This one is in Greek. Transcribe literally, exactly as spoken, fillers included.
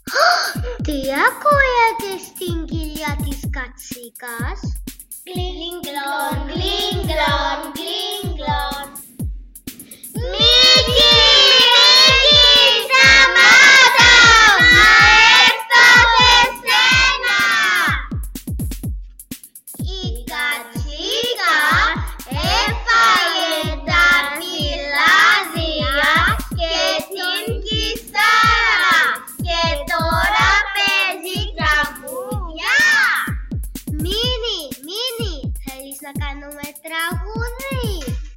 Τι ακούγεται στην κοιλιά της κατσίκας? Γκλίνγκλον, γκλίνγκλον, γκλίνγκλον.